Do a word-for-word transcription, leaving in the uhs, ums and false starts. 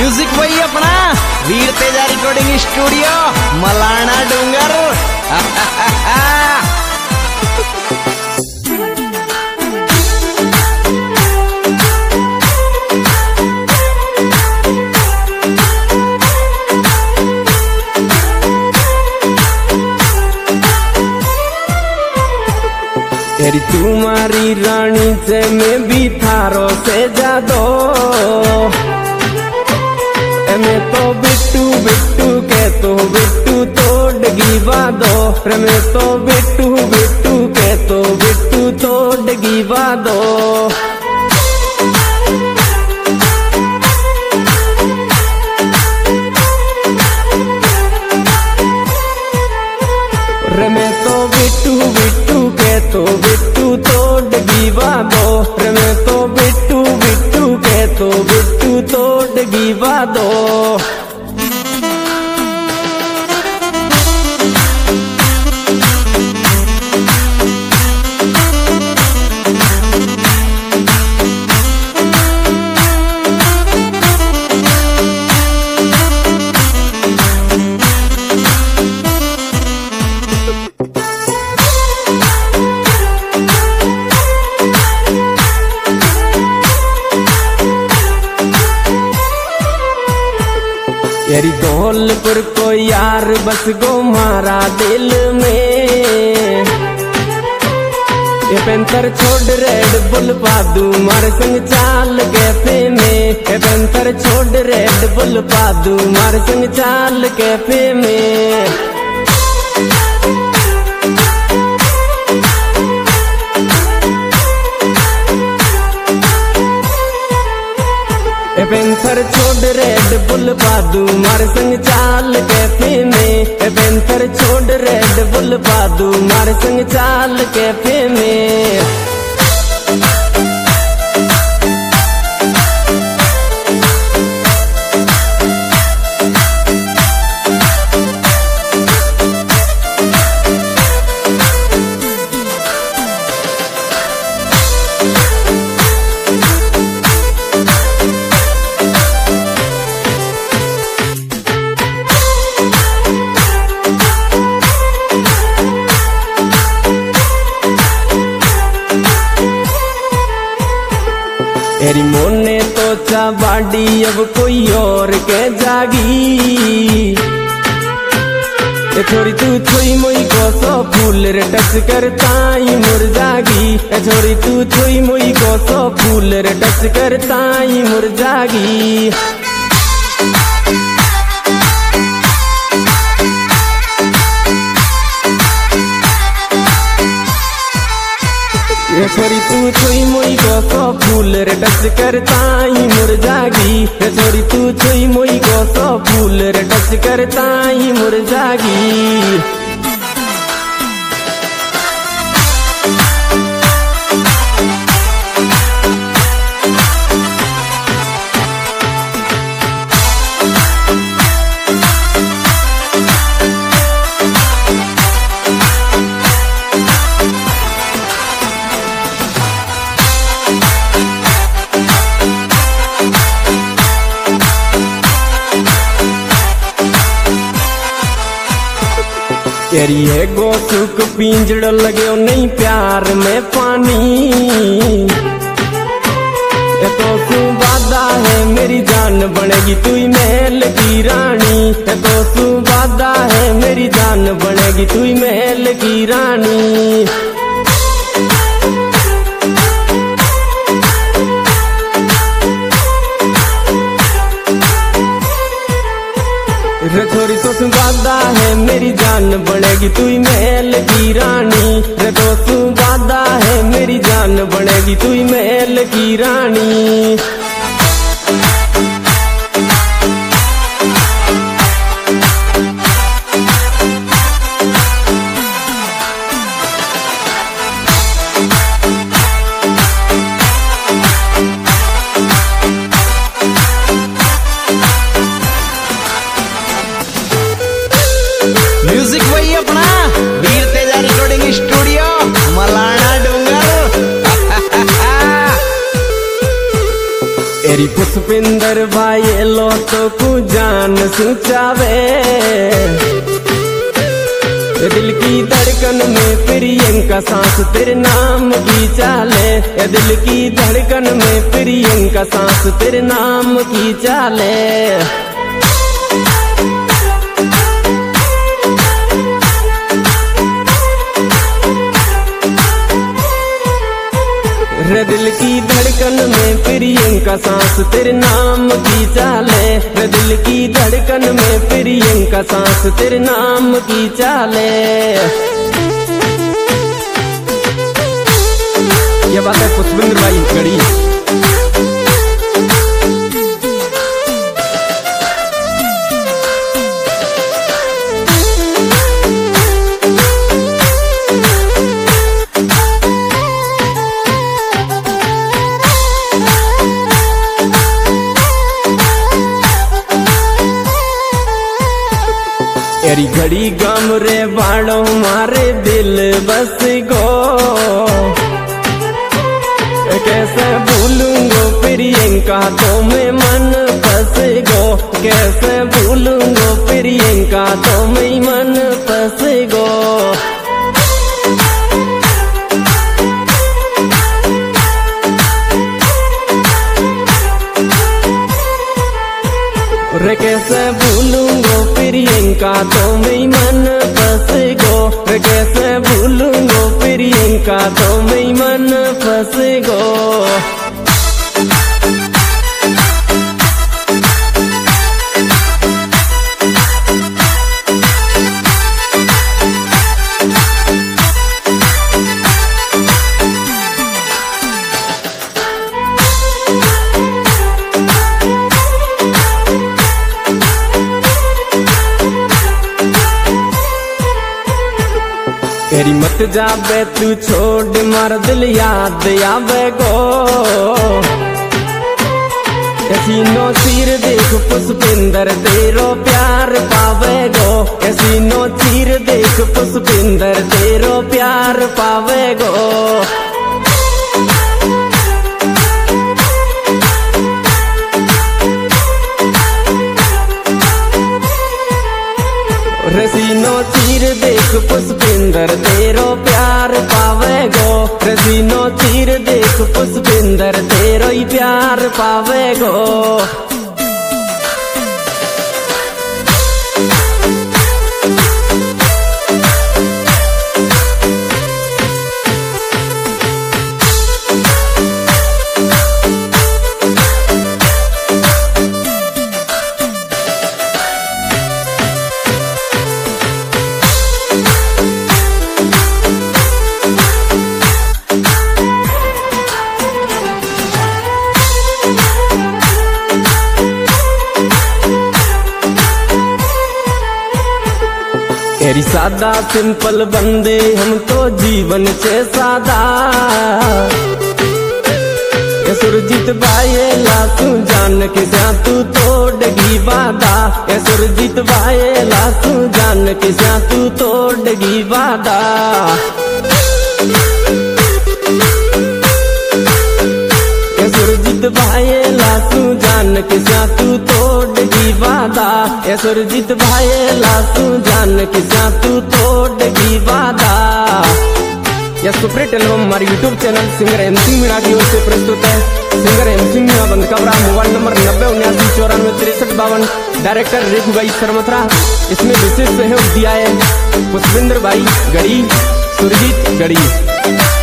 Music वही अपना Veer Teja recording studio Malana Dungar. तेरी तुम्हारी रानी से मैं भी थारो से जादो, मैं तो बिट्टू बिट्टू के तो बिट्टू तोड़गी वादो, मैं तो बिट्टू बिट्टू के तो बिट्टू तोड़गी वादो। मैं तो बिट्टू बिट्टू के तो बिट्टू तोड़गी वादो, मैं तो बिट्टू बिट्टू के तो बिट्टू तोड़गी वादो। तेरी धौलपुर को यार बस गो मारा दिल में, ये पेंथर छोड़ रेड बुल पादू मार संग चाल कैफे में, ये पेंथर छोड़ रेड बुल पादू मार संग चाल कैफे में। पेंथर छोड़ रेड बुल पादू मार संग चाल कैफे में, पेंथर छोड़ रेड बुल पादू मार संग चाल कैफे में। तेरी मोने तो चा बाडी अब कोई और के जागी, ए छोरी तू छोई मोई को सो फूल रे टच करता ही मुरझागी, ए छोरी तू छोई मोई को सो फूल रे टच करता ही मुरझागी। ये छोरी तू छोई मोई को सो फूल रे टच करता ही मुरझागी, ये छोरी तू छोई मोई को सो फूल रे टच करता ही मुरझागी। तेरी है गो सुख पिंजड़ लगे नहीं प्यार में पानी, ये तो तू वादा है मेरी जान बनेगी तू ही महल की रानी, ये तो तू वादा है मेरी जान बनेगी तू ही महल की रानी। रे छोरी तो तू वादा है मेरी जान बनेगी तू ही महल की रानी, रे तो तू वादा है मेरी जान बनेगी तू ही महल की रानी। म्यूजिक वही अपना वीर तेजा रिकॉर्डिंग स्टूडियो मलाना डूंगर। पुष्पिंदर भाई लो तो कु जान सुचावे ये दिल की धड़कन में प्रियंका सांस तेरे नाम की चाले ये दिल की धड़कन में प्रियंका सांस तेरे नाम की चाले रे दिल की धड़कन में प्रियंका सांस तेरे नाम की चाले रे दिल की धड़कन में प्रियंका सांस तेरे नाम की चाले। ये बात है पुष्पिंदर भाई गढ़ी। तेरी घड़ी गम रे बाड़ो मारे दिल बस गो कैसे भूलूंगो प्रियंका तो मैं मन फंस गो कैसे भूलूंगो प्रियंका तो मैं मन फंस गो। रे कैसे भूलूंगो प्रियंका तो मैं मन फंस गो रे कैसे भूलूंगो प्रियंका तो मैं मन फंस गो। तेरी मत जाबे तू छोड़ मार दिल याद आवे गो कैसीनो चीर देख पुष्पिंदर तेरो प्यार पावे गो कैसीनो चीर देख पुष्पिंदर तेरो प्यार पावे गो। रसीनो चीर देख पुष्पिंदर तेरो प्यार पावे गो रसीनो चीर देख पुष्पिंदर तेरो ही प्यार पावे गो। तेरी सादा सिंपल बंदे हम तो जीवन से सादा सुरजीत भाई लासू जान के जा तू तोड़गी वादा सुरजीत भाई लासू जान के जा तू तोड़गी वादा। सुरजीत भाई लासू जान के जा तू तोड़गी वादा सुरजीत भाई लासू जान के जा तू तोड़गी वादा। यह सुपरहिट एल्बम हमारे YouTube channel singer MC Meena की ओर से प्रस्तुत है। Singer MC Meena Bandkabra mobile number नब्बे उन्यासी चौरानवे तिरसठ बावन डायरेक्टर रेखू भाई सरमथरा। इसमें विशेष सहयोग दिया है पुष्पिंदर भाई गढ़ी सुरजीत गढ़ी।